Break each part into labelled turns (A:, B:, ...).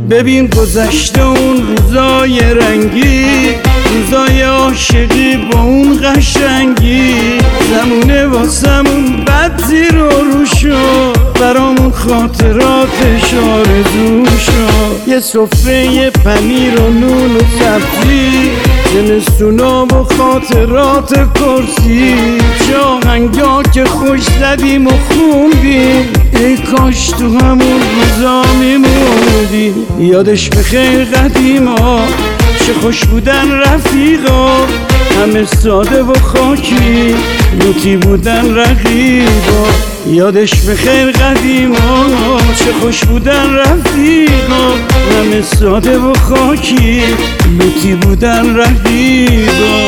A: ببین گذشته اون روزای رنگی، روزای عاشقی با اون قشنگی، زمونه واسمون بد زیر و رو شد، برامون خاطراتش آرزو شد. یه سفره پنیر و نون و سبزی، زمستونا و خاطرات کرسی، چه آهنگا که خوش زدیم و خوندیم، ای کاش تو همون روزا میموندیم. یادش بخیر قدیما، چه خوش بودن رفیقا، همه ساده و خاکی، لوتی بودن رقیبا. یادش بخیر قدیما، چه خوش بودن رفیقا، همه ساده و خاکی، لوتی بودن رقیبا.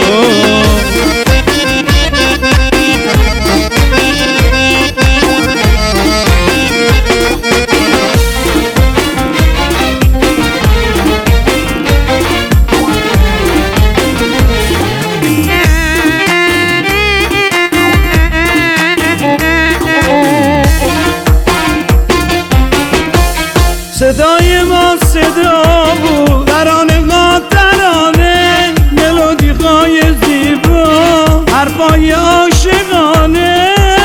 A: صدای ما صدا بود، ترانه ها ترانه، ملودی های زیبا، حرفای عاشقانه.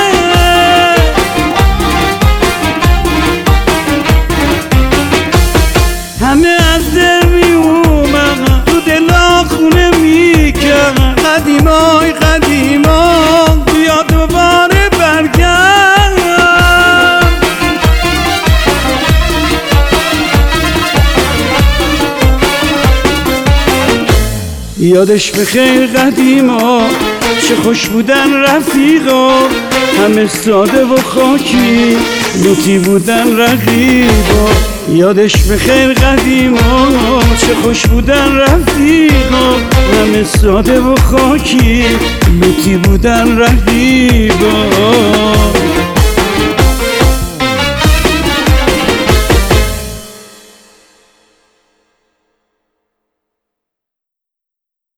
A: همه از دل می اومد، تو دلا خونه می کرد، قدیمای قدیما بیا دوباره برگرد. یادش بخیر قدیما، چه خوش بودن رفیقا، همه ساده و خاکی، لوتی بودن رقیبا. یادش بخیر قدیما، چه خوش بودن رفیقا، همه ساده و خاکی، لوتی بودن رقیبا.